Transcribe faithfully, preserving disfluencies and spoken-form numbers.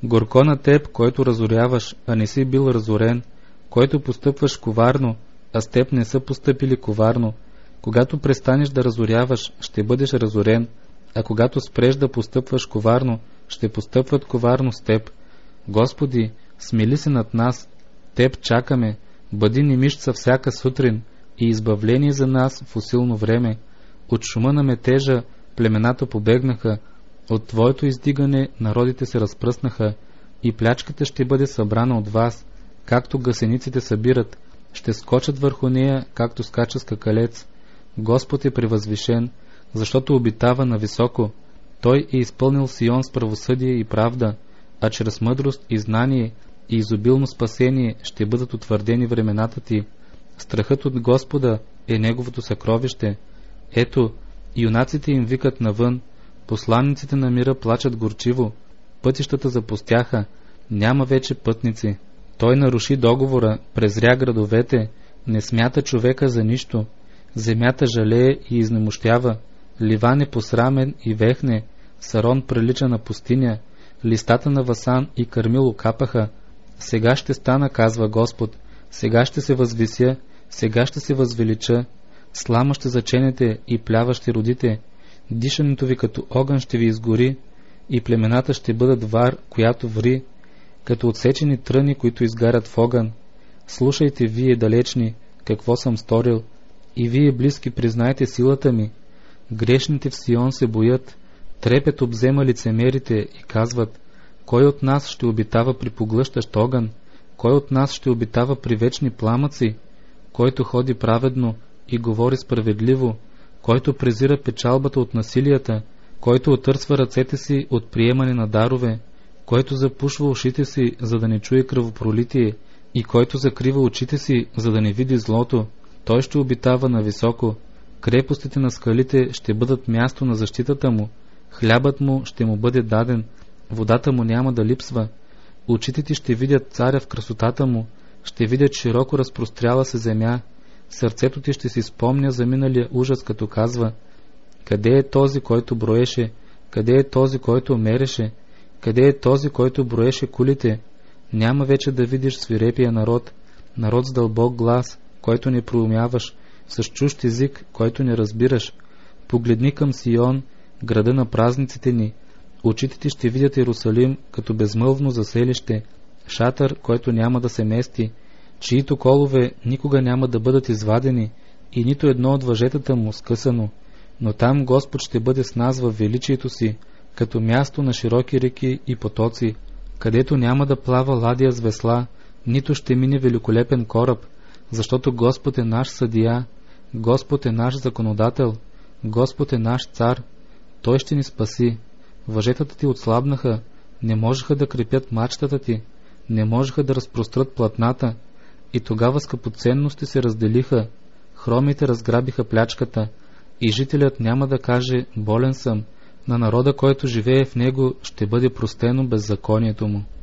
Горко на теб, който разоряваш, а не си бил разорен, който постъпваш коварно, а с теб не са постъпили коварно. Когато престанеш да разоряваш, ще бъдеш разорен, а когато спреш да постъпваш коварно, ще постъпват коварно с теб. Господи, смили се над нас, теб чакаме, бъди немищца всяка сутрин и избавление за нас в усилно време. От шума на метежа племената побегнаха, от Твоето издигане народите се разпръснаха, и плячката ще бъде събрана от вас, както гъсениците събират, ще скочат върху нея, както скача скакалец. Господ е превъзвишен, защото обитава нависоко. Той е изпълнил Сион с правосъдие и правда, а чрез мъдрост и знание и изобилно спасение ще бъдат утвърдени времената ти. Страхът от Господа е неговото съкровище. Ето, юнаците им викат навън, посланниците на мира плачат горчиво, пътищата запустяха, няма вече пътници. Той наруши договора, презря градовете, не смята човека за нищо. Земята жалее и изнемощява, Ливан е посрамен и вехне, Сарон прилича на пустиня, листата на Васан и Кармил окапаха. Сега ще стана, казва Господ, сега ще се възвися, сега ще се възвелича, слама ще заченете и плява ще родите, дишането ви като огън ще ви изгори, и племената ще бъдат вар, която ври, като отсечени тръни, които изгарят в огън. Слушайте, вие далечни, какво съм сторил, и вие близки признайте силата ми. Грешните в Сион се боят, трепет обзема лицемерите и казват: кой от нас ще обитава при поглъщащ огън? Кой от нас ще обитава при вечни пламъци? Който ходи праведно и говори справедливо, който презира печалбата от насилията, който отърсва ръцете си от приемане на дарове, който запушва ушите си, за да не чуе кръвопролитие, и който закрива очите си, за да не види злото, той ще обитава нависоко. Крепостите на скалите ще бъдат място на защитата му, хлябът му ще му бъде даден, водата му няма да липсва. Очите ти ще видят царя в красотата му, ще видят широко разпростряла се земя. Сърцето ти ще си спомня за миналия ужас, като казва: къде е този, който броеше? Къде е този, който мереше? Къде е този, който броеше кулите? Няма вече да видиш свирепия народ, народ с дълбок глас, който не проумяваш, с чужд език, който не разбираш. Погледни към Сион, града на празниците ни. Очите ти ще видят Иерусалим като безмълвно заселище, шатър, който няма да се мести, чието колове никога няма да бъдат извадени и нито едно от въжетата му скъсано. Но там Господ ще бъде с нас във величието си, като място на широки реки и потоци, където няма да плава ладия с весла, нито ще мине великолепен кораб, защото Господ е наш съдия, Господ е наш законодател, Господ е наш цар. Той ще ни спаси. Въжетата ти отслабнаха, не можеха да крепят мачтата ти, не можеха да разпрострат платната, и тогава скъпоценности се разделиха, хромите разграбиха плячката, и жителят няма да каже: болен съм. На народа, който живее в него, ще бъде простено беззаконието му.